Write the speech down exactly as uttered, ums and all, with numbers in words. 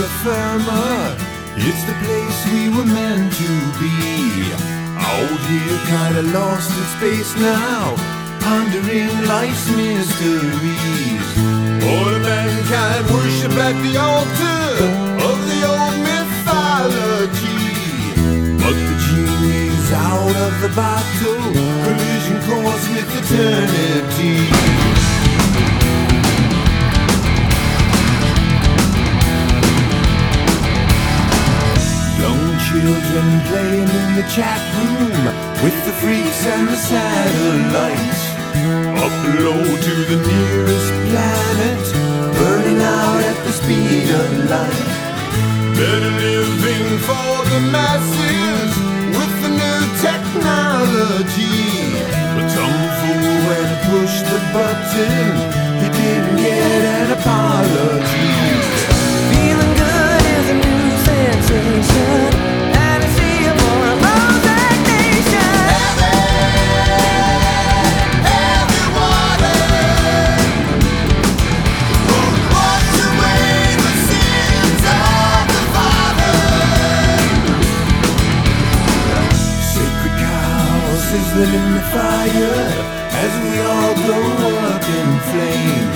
terra firma. It's the place we were meant to be. Out here kinda lost in space now, pondering life's mysteries. All mankind worship at the altar of the old mythology. But the genie's out of the bottle, collision course with eternity. Children playing in the chat room with the freaks and the satellites. Up low to the nearest planet, burning out at the speed of light. Better living for the masses with the new technology. But some fool went and pushed the button, he didn't get an apology. Feeling good is a new sensation. Sizzling in the fire as we all blow up in flames.